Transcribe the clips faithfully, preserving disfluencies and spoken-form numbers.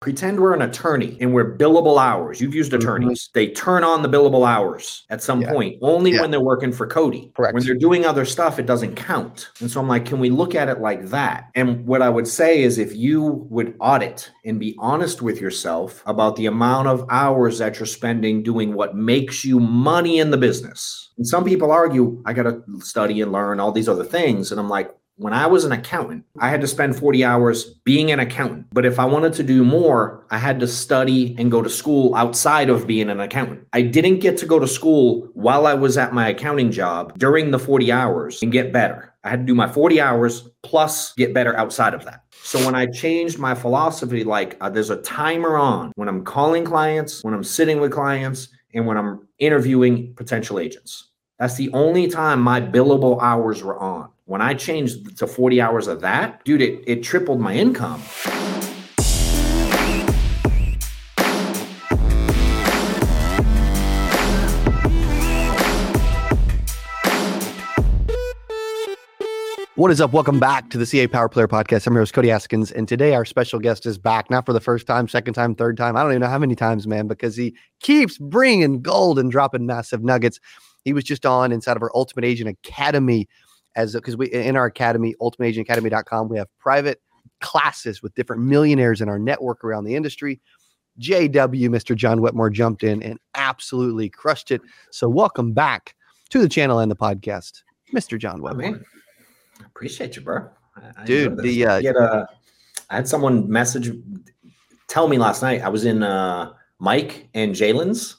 Pretend we're an attorney and we're billable hours. You've used attorneys. Mm-hmm. They turn on the billable hours at some yeah. point, only yeah. when they're working for Cody. Correct. When they're doing other stuff, it doesn't count. And so I'm like, can we look at it like that? And what I would say is if you would audit and be honest with yourself about the amount of hours that you're spending doing what makes you money in the business. And some people argue, I got to study and learn all these other things. And I'm like, when I was an accountant, I had to spend forty hours being an accountant. But if I wanted to do more, I had to study and go to school outside of being an accountant. I didn't get to go to school while I was at my accounting job during the forty hours and get better. I had to do my forty hours plus get better outside of that. So when I changed my philosophy, like uh, there's a timer on when I'm calling clients, when I'm sitting with clients, and when I'm interviewing potential agents. That's the only time my billable hours were on. When I changed to forty hours of that, dude, it, it tripled my income. What is up? Welcome back to the C A Power Player Podcast. I'm your host, Cody Askins, and today our special guest is back, not for the first time, second time, third time. I don't even know how many times, man, because he keeps bringing gold and dropping massive nuggets. He was just on inside of our Ultimate Agent Academy, as because we in our academy, ultimate agent academy dot com, we have private classes with different millionaires in our network around the industry. J W, Mister John Wetmore, jumped in and absolutely crushed it. So welcome back to the channel and the podcast, Mister John Wetmore. Oh, man. I appreciate you, bro. I, Dude, I the uh, get a, I had someone message, tell me last night, I was in uh, Mike and Jalen's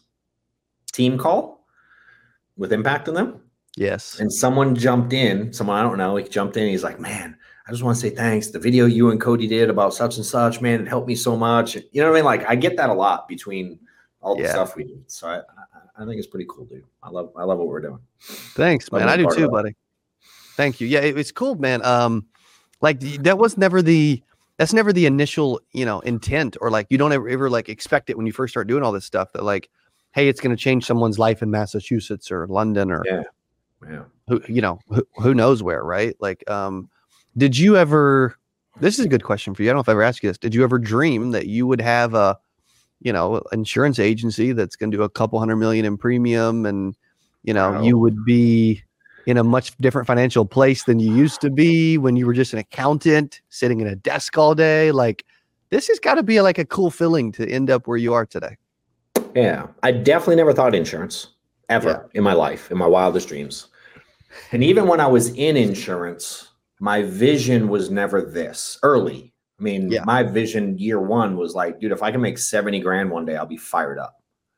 team call with Impact on them. Yes. And someone jumped in, someone I don't know, he jumped in. He's like, man, I just want to say thanks. The video you and Cody did about such and such, man, it helped me so much. You know what I mean? Like I get that a lot between all the yeah. stuff we do. So I, I, I think it's pretty cool, dude. I love, I love what we're doing. Thanks, man. I do too, buddy. Thank you. Yeah, it, it's cool, man. Um, like that was never the, that's never the initial, you know, intent, or like you don't ever, ever like expect it when you first start doing all this stuff that like, hey, it's going to change someone's life in Massachusetts or London or, yeah. Yeah. Who, you know, who, who knows where, right? Like, um, did you ever, this is a good question for you. I don't know if I ever asked you this. Did you ever dream that you would have a, you know, insurance agency that's going to do a couple hundred million in premium and, you know, wow. you would be in a much different financial place than you used to be when you were just an accountant sitting in a desk all day? Like, this has got to be like a cool feeling to end up where you are today. Yeah. I definitely never thought insurance ever yeah. in my life, in my wildest dreams. And even when I was in insurance, my vision was never this early. I mean, yeah. my vision year one was like, dude, if I can make seventy grand one day, I'll be fired up.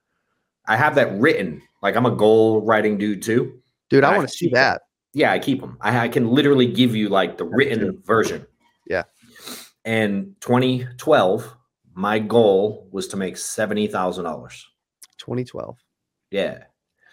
I have that written. Like I'm a goal writing dude too. Dude, I, I want to see that. Them. Yeah, I keep them. I, I can literally give you like the written version. Yeah. And twenty twelve, my goal was to make seventy thousand dollars. twenty twelve. Yeah.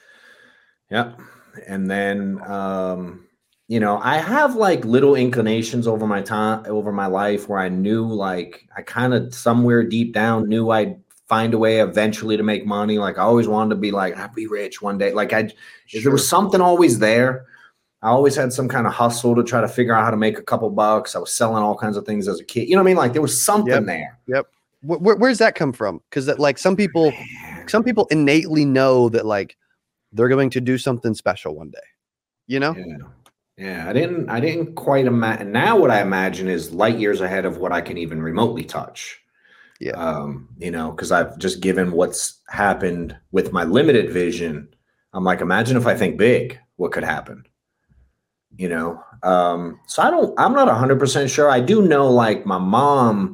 Yep. And then, um, you know, I have like little inclinations over my time, over my life where I knew like, I kind of somewhere deep down knew I'd find a way eventually to make money. Like I always wanted to be like, I'd be rich one day. Like I, sure. there was something always there. I always had some kind of hustle to try to figure out how to make a couple bucks. I was selling all kinds of things as a kid. You know what I mean? Like there was something yep. there. Yep. Where, where's that come from? Because that like some people, some people innately know that like they're going to do something special one day, you know? Yeah. Yeah. I didn't, I didn't quite imagine. Now what I imagine is light years ahead of what I can even remotely touch. Yeah. Um, you know, cause I've just given what's happened with my limited vision. I'm like, imagine if I think big, what could happen, you know? Um, so I don't, I'm not a hundred percent sure. I do know like my mom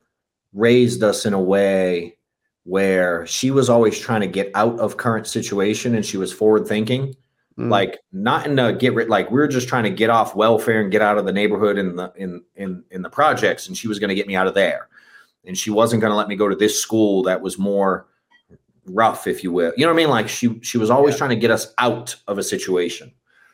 raised us in a way where she was always trying to get out of current situation and she was forward thinking, mm. like not in the get rid, like we we're just trying to get off welfare and get out of the neighborhood in the, in, in, in the projects. And she was going to get me out of there. And she wasn't going to let me go to this school that was more rough, if you will. You know what I mean? Like she, she was always yeah. trying to get us out of a situation.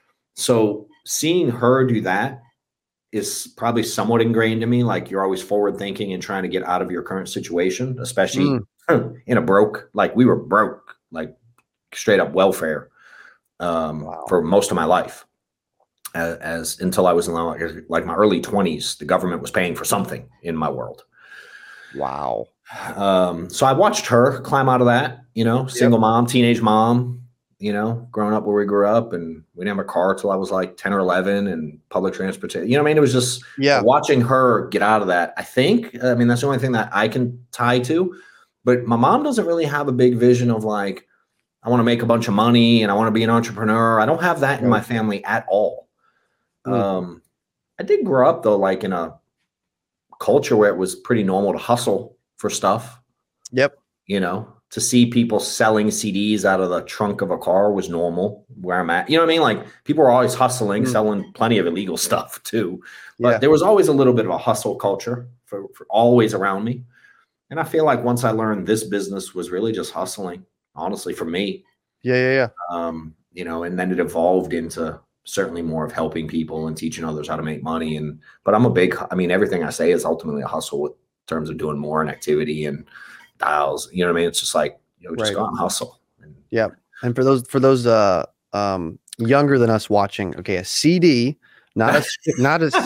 So seeing her do that is probably somewhat ingrained in me. Like you're always forward thinking and trying to get out of your current situation, especially mm. in a broke, like we were broke, like straight up welfare um, wow. for most of my life. As, as until I was in like, like my early twenties, the government was paying for something in my world. Wow. Um, so I watched her climb out of that, you know, single Yep. mom, teenage mom, you know, growing up where we grew up, and we didn't have a car till I was like ten or eleven, and public transportation, you know what I mean? It was just Yeah. watching her get out of that. I think, I mean, that's the only thing that I can tie to, but my mom doesn't really have a big vision of like, I want to make a bunch of money and I want to be an entrepreneur. I don't have that in Right. my family at all. Mm. Um, I did grow up though, like in a culture where it was pretty normal to hustle for stuff. Yep. You know, to see people selling C Ds out of the trunk of a car was normal where I'm at. You know what I mean? Like people were always hustling, Mm. selling plenty of illegal stuff too. But Yeah. there was always a little bit of a hustle culture for, for always around me. And I feel like once I learned this business was really just hustling, honestly, for me. Yeah. Yeah. Yeah. Um, you know, and then it evolved into certainly more of helping people and teaching others how to make money. And but I'm a big, I mean, everything I say is ultimately a hustle in terms of doing more and activity and dials. You know what I mean? It's just like, you know, just Right. go out and hustle. And, Yeah. And for those for those uh um younger than us watching, okay, a C D, not a not a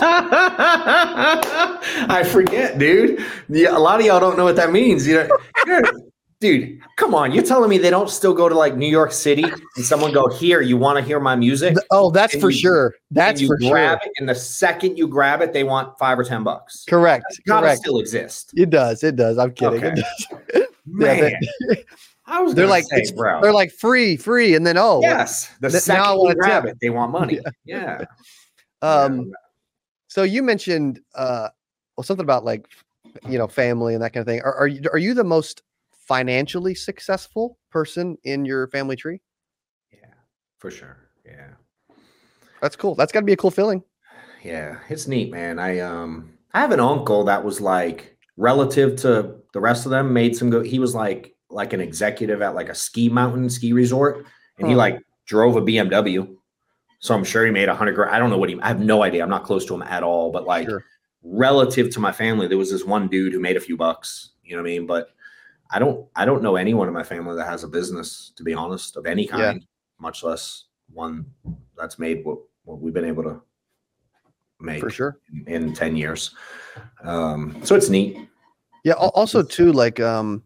I forget, dude. Yeah, a lot of y'all don't know what that means. You know, you're, dude, come on. You're telling me they don't still go to like New York City and someone go, here, you want to hear my music? Oh, that's And for you- sure. That's and you for grab sure. it, and the second you grab it, they want five or ten bucks. Correct. That's gotta Correct. still exist. It does. It does. I'm kidding. Okay. It does. Man, Yeah, I was They're gonna like say, it's, bro. they're like free, free, and then oh yes. The Th- now I second wanna you grab tip. it, they want money. Yeah. um Yeah. so you mentioned uh well something about like you know family and that kind of thing. Are are you are you the most financially successful person in your family tree? Yeah, for sure. Yeah. That's cool. That's got to be a cool feeling. Yeah, it's neat, man. I um I have an uncle that was like relative to the rest of them, made some go. He was like like an executive at like a ski mountain ski resort, and he Huh. like drove a B M W. So I'm sure he made a hundred grand. I don't know what he. I have no idea. I'm not close to him at all. But like Sure. relative to my family, there was this one dude who made a few bucks. You know what I mean? But I don't. I don't know anyone in my family that has a business, to be honest, of any kind, Yeah. much less one that's made what, what we've been able to make For sure. in, in ten years. Um, so it's neat. Yeah. al- Also, too, like um,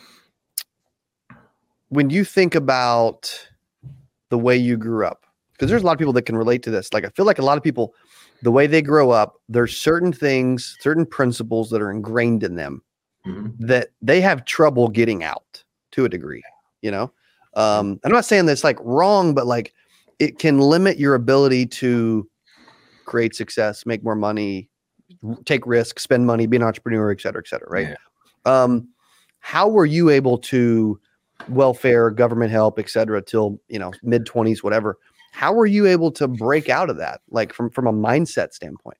when you think about the way you grew up, because there's a lot of people that can relate to this. Like, I feel like a lot of people, the way they grow up, there's certain things, certain principles that are ingrained in them Mhm. that they have trouble getting out to a degree. You know, um, I'm not saying that's like wrong, but like it can limit your ability to create success, make more money, r- take risks, spend money, be an entrepreneur, et cetera, et cetera. Right. Yeah. Um, how were you able to welfare, government help, et cetera, till, you know, mid twenties, whatever? How were you able to break out of that? Like from, from a mindset standpoint?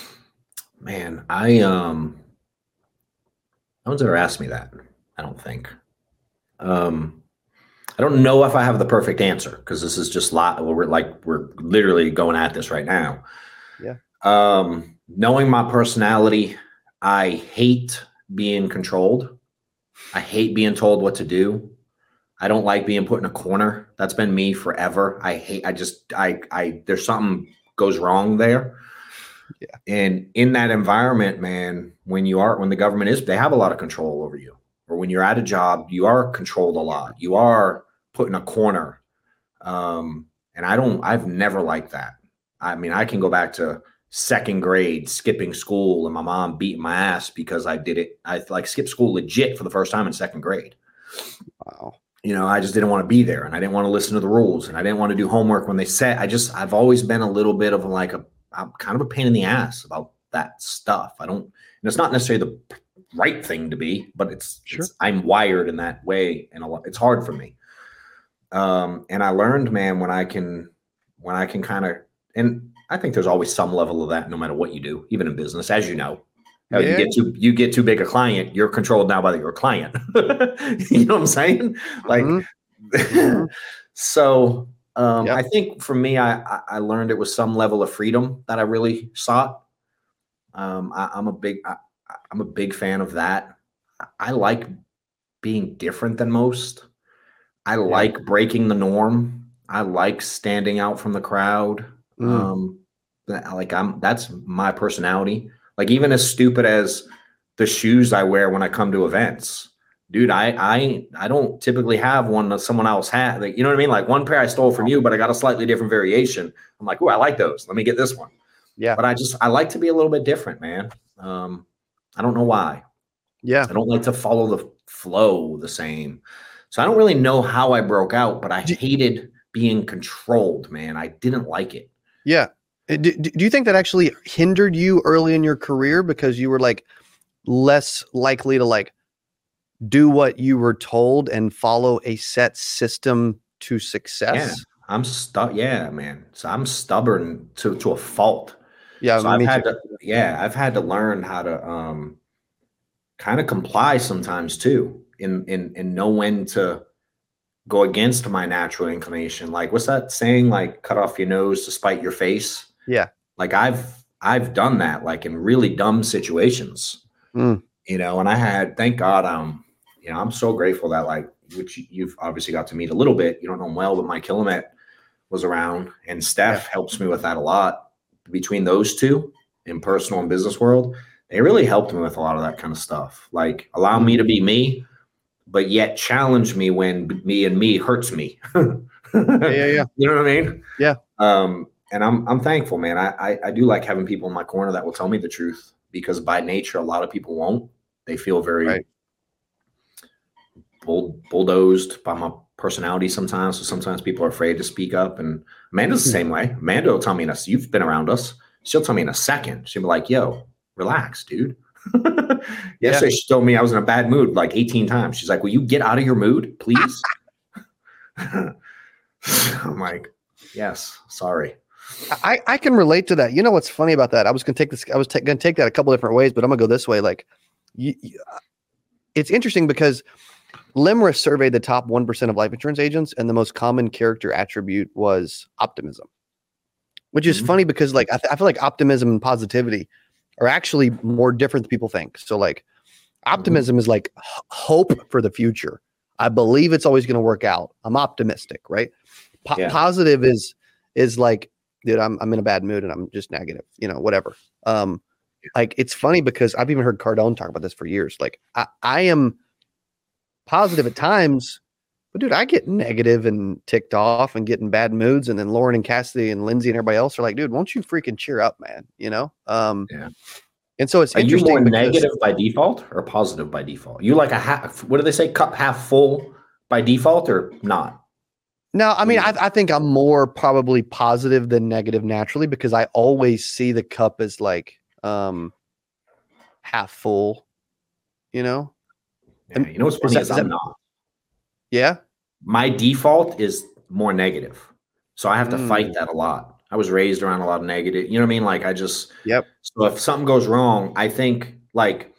Man, I um no one's ever asked me that. I don't think. Um I don't know if I have the perfect answer because this is just lot we're like we're literally going at this right now. Yeah. Um knowing my personality, I hate being controlled. I hate being told what to do. I don't like being put in a corner. That's been me forever. I hate I just I I there's something goes wrong there. Yeah. And in that environment, man, when you are when the government is they have a lot of control over you. Or when you're at a job, you are controlled a lot. You are put in a corner. Um, and I don't I've never liked that. I mean, I can go back to second grade, skipping school, and my mom beating my ass because I did it. I like skipped school legit for the first time in second grade. Wow. You know, I just didn't want to be there, and I didn't want to listen to the rules, and I didn't want to do homework when they said. I just I've always been a little bit of like a I'm kind of a pain in the ass about that stuff. I don't, and it's not necessarily the right thing to be, but it's, Sure. it's I'm wired in that way, and a lot, it's hard for me. Um, and I learned, man, when I can, when I can kind of, and I think there's always some level of that, no matter what you do, even in business, as you know. How Yeah. you get too you get too big a client, you're controlled now by your client. You know what I'm saying? Like, Mhm. Mhm. so um, Yep. I think for me, I, I I learned it was some level of freedom that I really sought. Um, I, I'm a big I, I'm a big fan of that. I, I like being different than most. I like breaking the norm. I like standing out from the crowd. Mm. Um, that, like I'm that's my personality. Like even as stupid as the shoes I wear when I come to events. Dude, I I I don't typically have one that someone else had. Like, you know what I mean? Like one pair I stole from you, but I got a slightly different variation. I'm like, oh, I like those. Let me get this one. Yeah. But I just I like to be a little bit different, man. Um, I don't know why. Yeah. I don't like to follow the flow the same. So I don't really know how I broke out, but I hated being controlled, man. I didn't like it. Yeah. Do, do you think that actually hindered you early in your career because you were like less likely to like do what you were told and follow a set system to success? Yeah, I'm stuck. Yeah, man. So I'm stubborn to, to a fault. Yeah. So I've had too. to, yeah, I've had to learn how to um, kind of comply sometimes too, and, and, and know when to go against my natural inclination. Like, what's that saying? Like, cut off your nose to spite your face. Yeah. Like I've, I've done that, like in really dumb situations, mm. you know, and I had, thank God, um, you know, I'm so grateful that, like, which you've obviously got to meet a little bit. You don't know him well, but Mike Killamet was around, and Steph yeah. helps me with that a lot. Between those two, in personal and business world, they really helped me with a lot of that kind of stuff. Like, allow mm-hmm. me to be me, but yet challenge me when me and me hurts me. yeah, yeah, yeah. You know what I mean? Yeah. Um, and I'm I'm thankful, man. I, I I do like having people in my corner that will tell me the truth, because by nature, a lot of people won't. They feel very right. bull, bulldozed by my personality sometimes. So sometimes people are afraid to speak up. And Amanda's the same way. Amanda will tell me, in a, you've been around us. She'll tell me in a second. She'll be like, yo, relax, dude. Yesterday, yeah. she told me I was in a bad mood like eighteen times. She's like, will you get out of your mood, please? I'm like, yes, sorry. I, I can relate to that. You know what's funny about that? I was gonna take this. I was t- gonna take that a couple different ways, but I'm gonna go this way. Like, you, you, it's interesting because Limerick surveyed the top one percent of life insurance agents, and the most common character attribute was optimism, which is mm-hmm. funny because, like, I, th- I feel like optimism and positivity are actually more different than people think. So, like, optimism mm-hmm. is like h- hope for the future. I believe it's always going to work out. I'm optimistic, right? Po- yeah. Positive is is like, dude, I'm I'm in a bad mood and I'm just negative, you know, whatever. Um, like, it's funny because I've even heard Cardone talk about this for years. Like, I, I am positive at times, but dude, I get negative and ticked off and get in bad moods. And then Lauren and Cassidy and Lindsay and everybody else are like, dude, won't you freaking cheer up, man? You know? Um, yeah. And so it's are interesting. You more because, negative by default or positive by default? You like a half, what do they say? Cup half full by default or not? No, I mean, I, I think I'm more probably positive than negative naturally, because I always see the cup as like um, half full, you know? Yeah, you know what's funny is, that, is, is I'm that, not. Yeah? My default is more negative. So I have to mm. fight that a lot. I was raised around a lot of negative. You know what I mean? Like, I just, yep. So if something goes wrong, I think, like,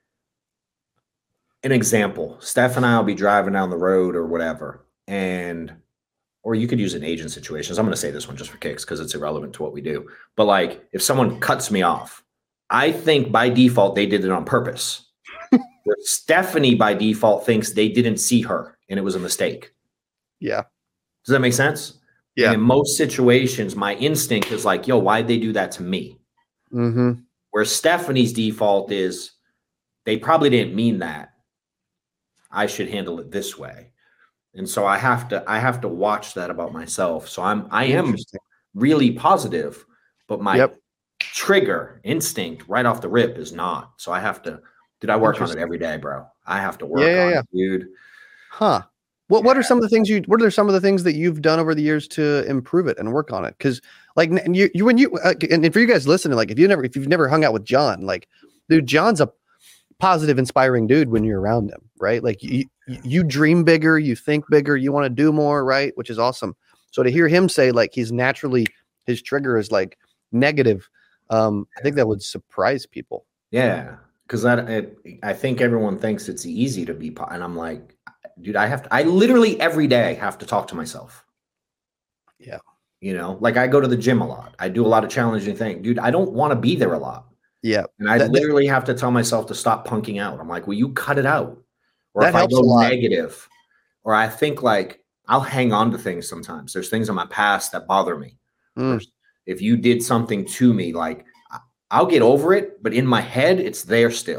an example, Steph and I will be driving down the road or whatever, and, or you could use an agent situations. I'm going to say this one just for kicks because it's irrelevant to what we do. But like, if someone cuts me off, I think by default, they did it on purpose. Where Stephanie by default thinks they didn't see her and it was a mistake. Yeah. Does that make sense? Yeah. And in most situations, my instinct is like, yo, why'd they do that to me? Mm-hmm. Where Stephanie's default is, they probably didn't mean that. I should handle it this way. And so I have to, I have to watch that about myself. So I'm, I am really positive, but my yep. trigger instinct right off the rip is not. So I have to, dude, I work on it every day, bro. I have to work yeah, yeah, on yeah. it, dude. Huh. What, yeah. what are some of the things you, what are some of the things that you've done over the years to improve it and work on it? Cause like you, you, when you, uh, and for you guys listening, like if you never, if you've never hung out with John, like, dude, John's a positive, inspiring dude when you're around him, right? Like you, you dream bigger, you think bigger, you want to do more, right? Which is awesome. So to hear him say like he's naturally, his trigger is like negative, um, I think that would surprise people. Yeah, because I, I think everyone thinks it's easy to be, and I'm like, dude, I have to, I literally every day have to talk to myself. Yeah. You know, like I go to the gym a lot. I do a lot of challenging things. Dude, I don't want to be there a lot. Yeah. And I that, literally that, have to tell myself to stop punking out. I'm like, will you cut it out? Or that if I helps go a lot. negative, or I think like I'll hang on to things sometimes. There's things in my past that bother me. Mm. If you did something to me, like I'll get over it, but in my head, it's there still.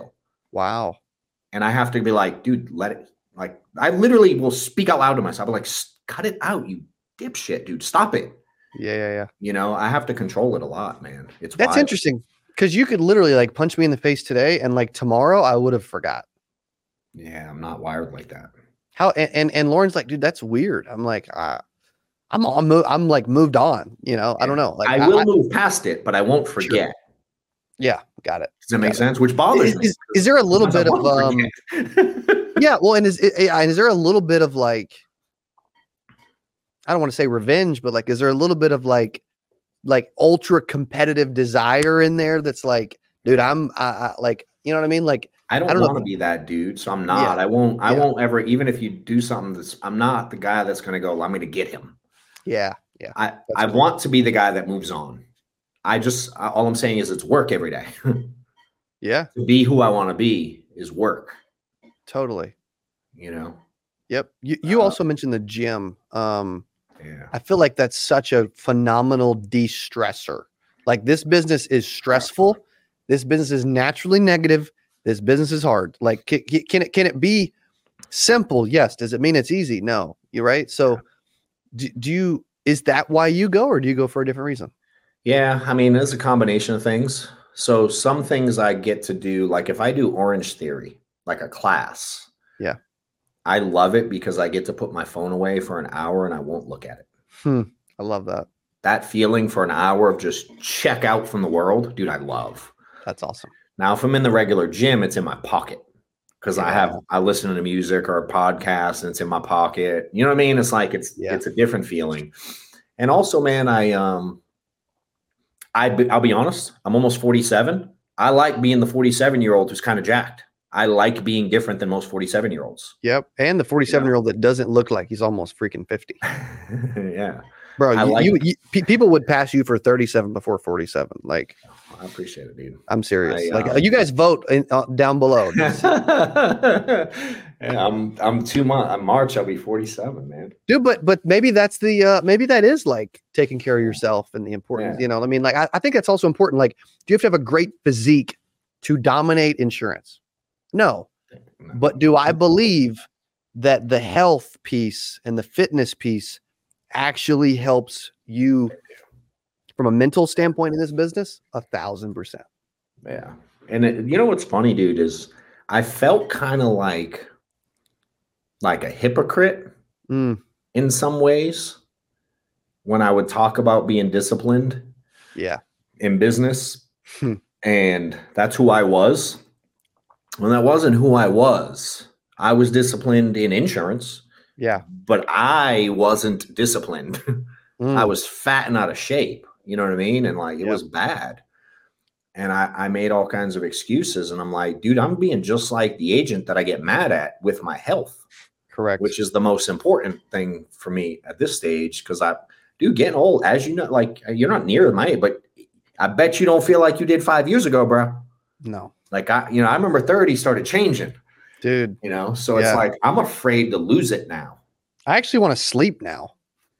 Wow. And I have to be like, dude, let it, like, I literally will speak out loud to myself. I'm like, cut it out, you dipshit, dude. Stop it. Yeah, yeah, yeah. You know, I have to control it a lot, man. It's That's wild. interesting because you could literally like punch me in the face today and like tomorrow I would have forgot. Yeah, I'm not wired like that. How and and, and Lauren's like, dude, that's weird. I'm like, uh, I'm I'm I'm like moved on. You know, yeah. I don't know. Like I will I, move past it, but I won't forget. Sure. Yeah, got it. Does that make got sense? It. Which bothers is, me. Is, is there a little bit of um? yeah, well, and is and is there a little bit of like, I don't want to say revenge, but like, is there a little bit of like, like ultra competitive desire in there that's like, dude, I'm I, I, like, you know what I mean? Like, I don't, don't want to be that dude, so I'm not. Yeah. I won't. I yeah. won't ever. Even if you do something that's, I'm not the guy that's going to go, allow me to get him. Yeah, yeah. I I cool. want to be the guy that moves on. I just all I'm saying is it's work every day. yeah. To be who I want to be is work. Totally. You know. Yep. You you uh, also mentioned the gym. Um, yeah. I feel like that's such a phenomenal de-stressor. Like this business is stressful. This business is naturally negative. This business is hard. Like, can, can it can it be simple? Yes. Does it mean it's easy? No. You're right. So, do, do you is that why you go, or do you go for a different reason? Yeah, I mean, it's a combination of things. So some things I get to do, like if I do Orange Theory, like a class. Yeah. I love it because I get to put my phone away for an hour and I won't look at it. Hmm. I love that. That feeling for an hour of just check out from the world, dude, I love. That's awesome. Now, if I'm in the regular gym, it's in my pocket because yeah. I have, I listen to music or a podcast and it's in my pocket. You know what I mean? It's like, it's, yeah. it's a different feeling. And also, man, I, um, I, I'll be honest, I'm almost forty-seven. I like being the forty-seven year old who's kind of jacked. I like being different than most forty-seven year olds. Yep. And the forty-seven year old that doesn't look like he's almost freaking fifty. yeah. Bro, you, like you, you, people would pass you for thirty-seven before forty-seven. Like, I appreciate it, dude. I'm serious. I, like, uh, you guys vote in, uh, down below. yeah, I'm, I'm two months. March, I'll be forty-seven, man. Dude, but but maybe that's the uh, maybe that is like taking care of yourself and the importance. Yeah. You know, I mean, like, I, I think that's also important. Like, do you have to have a great physique to dominate insurance? No, no. But do I believe that the health piece and the fitness piece actually helps you from a mental standpoint in this business? A thousand percent. Yeah. And it, you know, what's funny, dude, is I felt kind of like, like a hypocrite mm. in some ways when I would talk about being disciplined. Yeah. In business. And that's who I was. Well, that wasn't who I was. I was disciplined in insurance. Yeah. But I wasn't disciplined. Mm. I was fat and out of shape. You know what I mean? And like, it yep. was bad. And I, I made all kinds of excuses. And I'm like, dude, I'm being just like the agent that I get mad at with my health. Correct. Which is the most important thing for me at this stage. Cause I, dude, getting old, as you know, like you're not near my age, but I bet you don't feel like you did five years ago, bro. No. Like I, you know, I remember thirty started changing. Dude. You know, so yeah. it's like, I'm afraid to lose it now. I actually want to sleep now.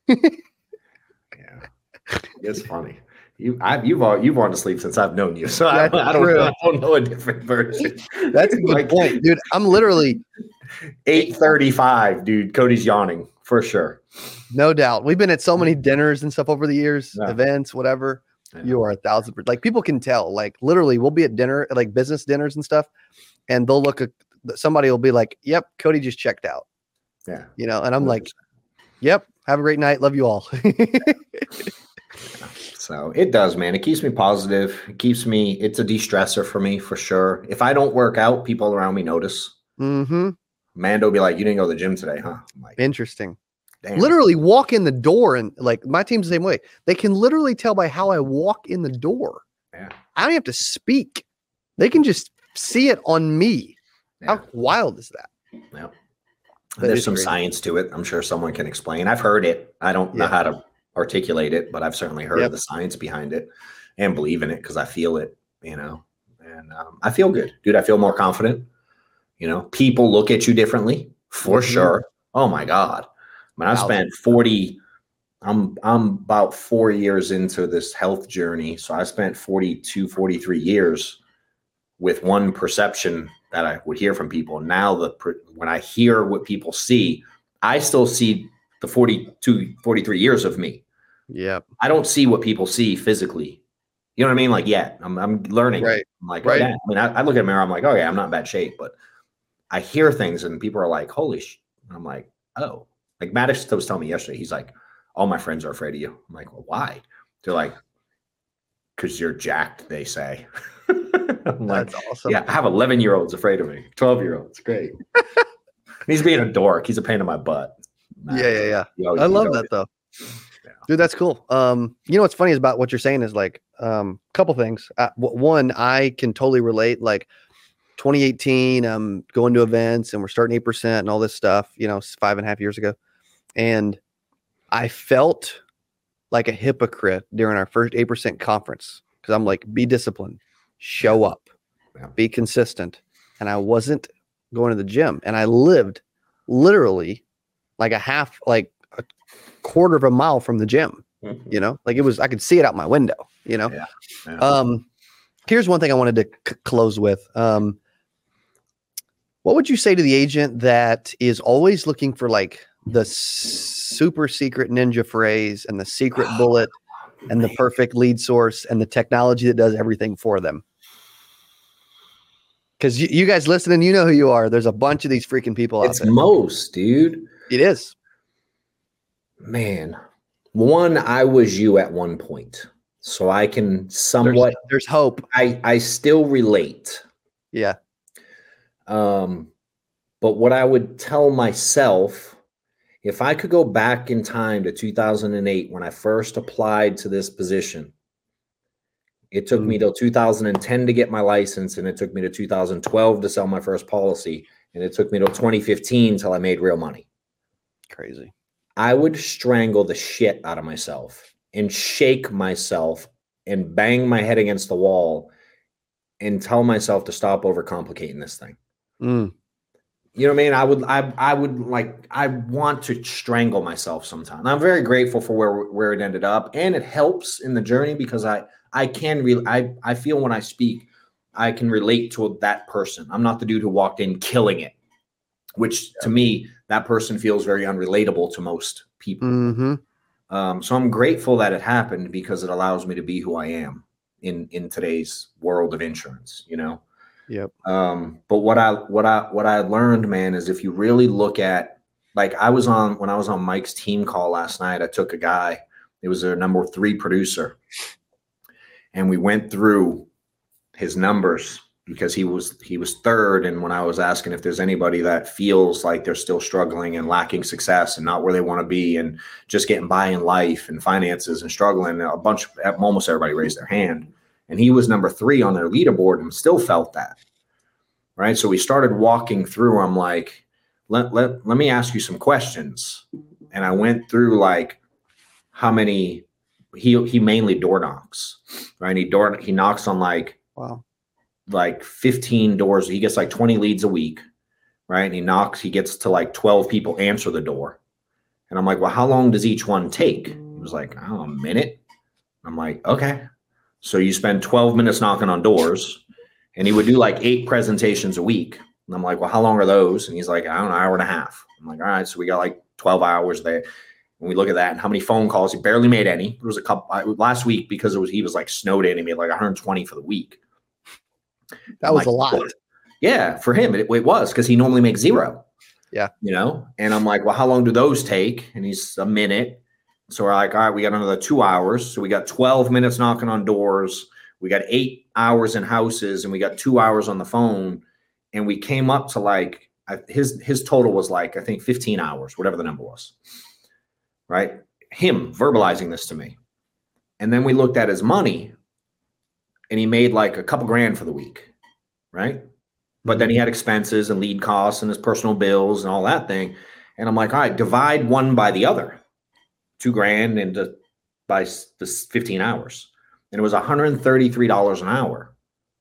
Yeah. It's funny. You, I've you've you've wanted to sleep since I've known you, so I, I don't know, I don't know a different version. That's a good like, point, dude. I'm literally eight thirty-five, dude. Cody's yawning for sure. No doubt. We've been at so many dinners and stuff over the years, yeah. events, whatever. You are a thousand percent. Like people can tell. Like literally, we'll be at dinner, like business dinners and stuff, and they'll look at somebody will be like, "Yep, Cody just checked out." Yeah, you know, and I'm like, "Yep, have a great night. Love you all." So it does, man. It keeps me positive. It keeps me, it's a de-stressor for me for sure. If I don't work out, people around me notice. Mm-hmm. Mando will be like, you didn't go to the gym today, huh? I'm like, interesting. Damn. Literally walk in the door and like my team's the same way. They can literally tell by how I walk in the door. Yeah. I don't have to speak. They can just see it on me. Yeah. How wild is that? Yeah. There's some crazy science to it. I'm sure someone can explain. I've heard it. I don't yeah. know how to articulate it, but I've certainly heard yep. the science behind it and believe in it because I feel it, you know, and um, I feel good, dude. I feel more confident. You know, people look at you differently for mm-hmm. sure. Oh my God. I mean, I spent forty, I'm, I'm about four years into this health journey. So I spent forty-two, forty-three years with one perception that I would hear from people. Now, the when I hear what people see, I still see the forty-two, forty-three years of me. Yeah. I don't see what people see physically. You know what I mean? Like, yeah, I'm, I'm learning. Right. I'm like, right. yeah. I mean, I, I look at a mirror, I'm like, oh yeah, I'm not in bad shape, but I hear things and people are like, holy sh. I'm like, oh, like Maddox was telling me yesterday, he's like, all my friends are afraid of you. I'm like, well, why? They're like, because you're jacked, they say. I'm That's like, awesome. Yeah, I have eleven year olds afraid of me, twelve year olds. Great. He's being a dork. He's a pain in my butt. Nah, yeah, yeah, yeah. Always, I love that though. Yeah. Dude, that's cool. Um, you know what's funny is about what you're saying is like um a couple things. Uh, one, I can totally relate. Like twenty eighteen, I'm going to events and we're starting eight percent and all this stuff, you know, five and a half years ago. And I felt like a hypocrite during our first eight percent conference because I'm like, be disciplined, show up, yeah. be consistent. And I wasn't going to the gym. And I lived literally like a half, like a quarter of a mile from the gym, mm-hmm. you know, like it was, I could see it out my window, you know? Yeah. Yeah. Um, here's one thing I wanted to c- close with. Um, what would you say to the agent that is always looking for like the super secret ninja phrase and the secret bullet and the perfect lead source and the technology that does everything for them? Because you, you guys listening, you know who you are. There's a bunch of these freaking people it's out there. Most, dude. It is. Man. One, I was you at one point. So I can somewhat. There's, there's hope. I, I still relate. Yeah. Um, but what I would tell myself, if I could go back in time to two thousand eight when I first applied to this position, it took mm. me till two thousand ten to get my license, and it took me to two thousand twelve to sell my first policy, and it took me till twenty fifteen till I made real money. Crazy. I would strangle the shit out of myself and shake myself and bang my head against the wall and tell myself to stop overcomplicating this thing. Mm. You know what I mean? I would, I, I would like, I want to strangle myself sometimes. I'm very grateful for where, where it ended up, and it helps in the journey because I, I can re I, I feel when I speak, I can relate to that person. I'm not the dude who walked in killing it, which to me, that person feels very unrelatable to most people. Mm-hmm. Um, so I'm grateful that it happened because it allows me to be who I am in, in today's world of insurance, you know? Yep. Um, but what I, what I, what I learned, man, is if you really look at, like I was on, when I was on Mike's team call last night, I took a guy, it was their number three producer, and we went through his numbers because he was, he was third. And when I was asking if there's anybody that feels like they're still struggling and lacking success and not where they want to be and just getting by in life and finances and struggling, a bunch, almost everybody raised their hand. And he was number three on their leaderboard and still felt that. Right. So we started walking through. I'm like, let, let, let me ask you some questions. And I went through like how many he, he mainly door knocks, right? He door, he knocks on like, wow, like fifteen doors. He gets like twenty leads a week. Right. And he knocks, he gets to like twelve people answer the door. And I'm like, well, how long does each one take? He was like, I don't know, a minute. I'm like, okay. So you spend twelve minutes knocking on doors, and he would do like eight presentations a week. And I'm like, well, how long are those? And he's like, I don't know, an hour and a half. I'm like, all right, so we got like twelve hours there. And we look at that and how many phone calls, he barely made any. There was a couple last week because it was, he was like snowed in, he made like one hundred twenty for the week. That was like, a lot. What? Yeah, for him, it, it was because he normally makes zero. Yeah. You know, and I'm like, well, how long do those take? And he's a minute. So we're like, all right, we got another two hours. So we got twelve minutes knocking on doors. We got eight hours in houses, and we got two hours on the phone. And we came up to like, his, his total was like, I think fifteen hours, whatever the number was. Right. Him verbalizing this to me. And then we looked at his money, and he made like a couple grand for the week. Right. But then he had expenses and lead costs and his personal bills and all that thing. And I'm like, all right, divide one by the other. Two grand into by this fifteen hours. And it was one hundred thirty-three dollars an hour.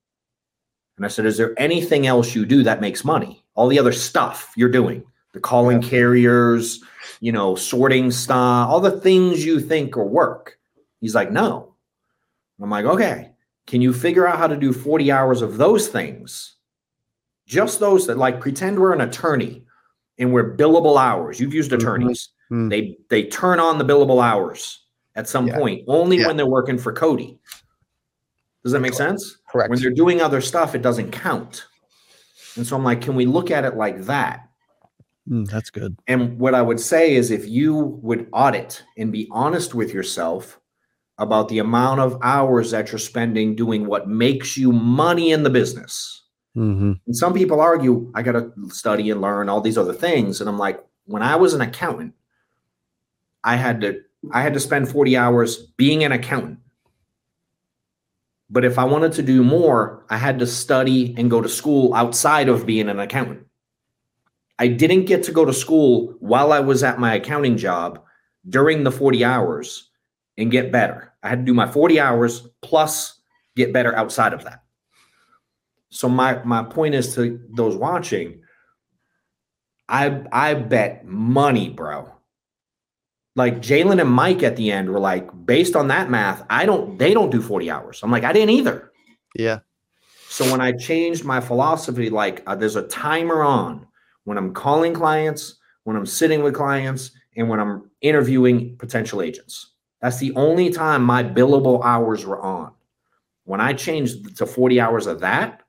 And I said, is there anything else you do that makes money? All the other stuff you're doing, the calling yeah. carriers, you know, sorting stuff, all the things you think are work. He's like, no. I'm like, okay, can you figure out how to do forty hours of those things Just those that like pretend we're an attorney and we're billable hours. You've used attorneys. Mm-hmm. They they turn on the billable hours at some yeah. point, only yeah. when they're working for Cody. Does that make sense? Correct. When they're doing other stuff, it doesn't count. And so I'm like, can we look at it like that? Mm, that's good. And what I would say is if you would audit and be honest with yourself about the amount of hours that you're spending doing what makes you money in the business. Mm-hmm. And some people argue, I got to study and learn all these other things. And I'm like, when I was an accountant, I had to, I had to spend forty hours being an accountant. But if I wanted to do more, I had to study and go to school outside of being an accountant. I didn't get to go to school while I was at my accounting job during the forty hours and get better. I had to do my forty hours plus get better outside of that. So my, my point is to those watching, I, I bet money, bro. Like Jalen and Mike at the end were like, based on that math, I don't, they don't do forty hours. I'm like, I didn't either. Yeah. So when I changed my philosophy, like uh, there's a timer on when I'm calling clients, when I'm sitting with clients, and when I'm interviewing potential agents. That's the only time my billable hours were on. When I changed to forty hours of that,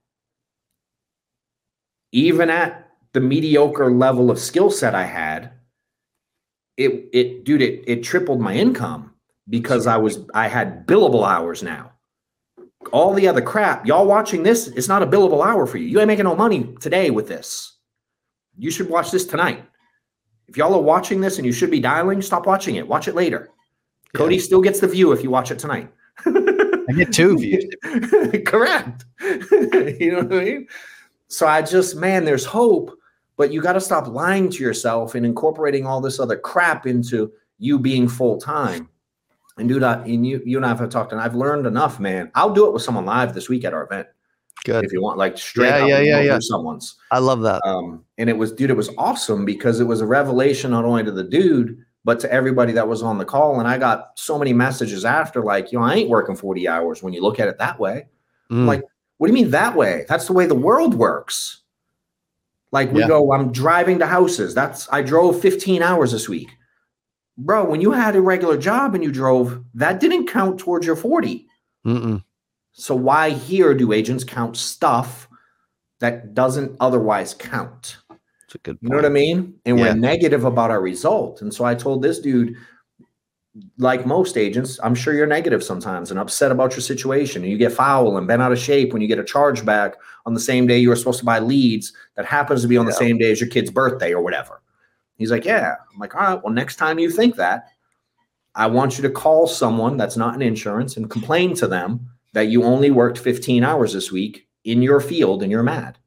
even at the mediocre level of skill set I had, It, it, dude, it, it tripled my income because I was, I had billable hours now. All the other crap, y'all watching this, it's not a billable hour for you. You ain't making no money today with this. You should watch this tonight. If y'all are watching this and you should be dialing, stop watching it. Watch it later. Yeah. Cody still gets the view if you watch it tonight. I get two views. Correct. You know what I mean? So I just, man, there's hope. But you got to stop lying to yourself and incorporating all this other crap into you being full time. And dude, I, and you, you and I have talked, and I've learned enough, man. I'll do it with someone live this week at our event. Good. If you want, like straight yeah, up, yeah, yeah, yeah. someone's. I love that. Um, and it was, dude, it was awesome because it was a revelation not only to the dude, but to everybody that was on the call. And I got so many messages after, like, you know, I ain't working forty hours when you look at it that way. Mm. Like, what do you mean that way? That's the way the world works. Like we yeah. go, I'm driving to houses. That's, I drove fifteen hours this week. Bro, when you had a regular job and you drove, that didn't count towards your forty. Mm-mm. So why here do agents count stuff that doesn't otherwise count? That's a good point. You know what I mean? And yeah. we're negative about our result. And so I told this dude, like most agents, I'm sure you're negative sometimes and upset about your situation. And you get foul and bent out of shape when you get a charge back on the same day you were supposed to buy leads that happens to be on yeah. the same day as your kid's birthday or whatever. He's like, yeah. I'm like, all right, well, next time you think that, I want you to call someone that's not in insurance and complain to them that you only worked fifteen hours this week in your field and you're mad.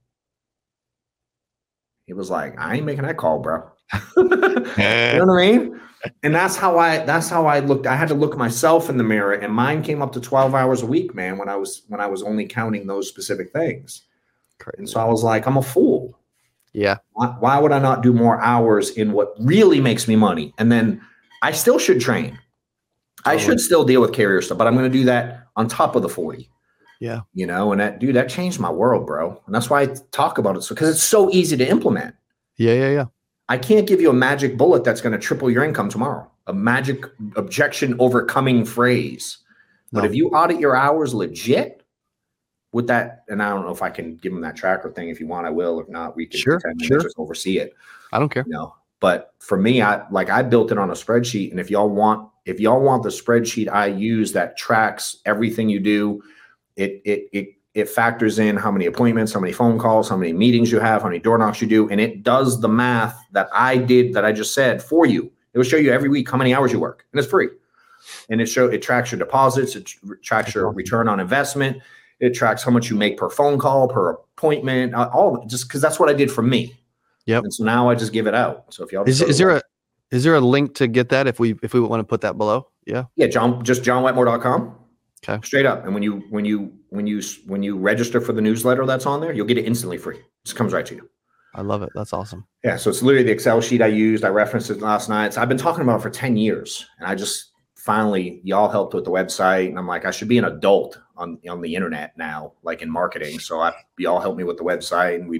He was like, I ain't making that call, bro. You know what I mean? And that's how I, that's how I looked. I had to look myself in the mirror, and mine came up to twelve hours a week, man, when I was, when I was only counting those specific things. Crazy. And so I was like, I'm a fool. Yeah. Why, why would I not do more hours in what really makes me money? And then I still should train. I should still deal with carrier stuff, but I'm going to do that on top of the forty. Yeah. You know, and that, dude, that changed my world, bro. And that's why I talk about it. So, cause it's so easy to implement. Yeah. Yeah. Yeah. I can't give you a magic bullet that's going to triple your income tomorrow, a magic objection overcoming phrase. No. But if you audit your hours legit with that, and I don't know if I can give them that tracker thing. If you want, I will. If not, we can sure, sure. just oversee it. I don't care. You know, but for me, I like I built it on a spreadsheet. And if y'all want, if y'all want the spreadsheet I use that tracks everything you do, it it it it factors in how many appointments, how many phone calls, how many meetings you have, how many door knocks you do. And it does the math that I did, that I just said for you. It will show you every week how many hours you work, and it's free. And it show it tracks your deposits. It tracks your return on investment. It tracks how much you make per phone call, per appointment, all of it, just because that's what I did for me. Yep. And so now I just give it out. So if y'all is, is there a, is there a link to get that if we, if we want to put that below? Yeah. Yeah. John, just john wetmore dot com. Okay. Straight up. And when you, when you, when you, when you register for the newsletter that's on there, you'll get it instantly free. It just comes right to you. I love it. That's awesome. Yeah. So it's literally the Excel sheet I used. I referenced it last night. So I've been talking about it for ten years, and I just finally, y'all helped with the website. And I'm like, I should be an adult on, on the internet now, like in marketing. So I, y'all helped me with the website, and we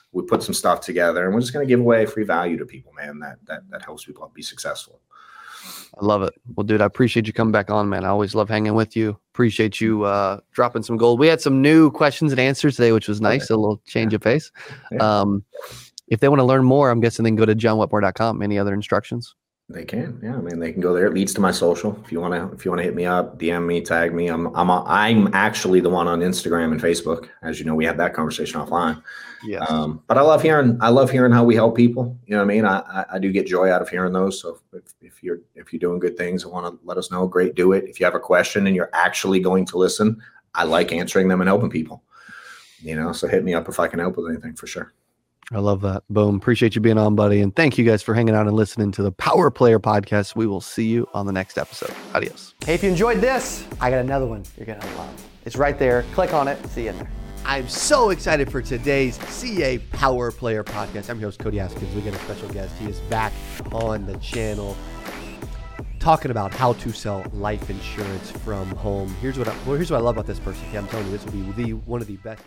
we put some stuff together, and we're just going to give away free value to people, man. That that that helps people be successful. I love it. Well, dude, I appreciate you coming back on, man. I always love hanging with you. Appreciate you uh, dropping some gold. We had some new questions and answers today, which was nice. Okay. A little change yeah. of pace. Yeah. Um, if they want to learn more, I'm guessing they can go to john wetmore dot com. Any other instructions? They can, yeah. I mean, they can go there. It leads to my social. If you want to, if you want to hit me up, D M me, tag me. I'm, I'm, a, I'm actually the one on Instagram and Facebook. As you know, we had that conversation offline. Yeah. Um, but I love hearing, I love hearing how we help people. You know what I mean? I, I, I do get joy out of hearing those. So if, if you're, if you're doing good things and want to let us know, great, do it. If you have a question and you're actually going to listen, I like answering them and helping people. You know, so hit me up if I can help with anything, for sure. I love that. Boom. Appreciate you being on, buddy. And thank you guys for hanging out and listening to the Power Player Podcast. We will see you on the next episode. Adios. Hey, if you enjoyed this, I got another one you're going to love. It's right there. Click on it. See you in there. I'm so excited for today's C A Power Player Podcast. I'm your host, Cody Askins. We got a special guest. He is back on the channel talking about how to sell life insurance from home. Here's what I, well, here's what I love about this person. Okay, I'm telling you, this will be the one of the best.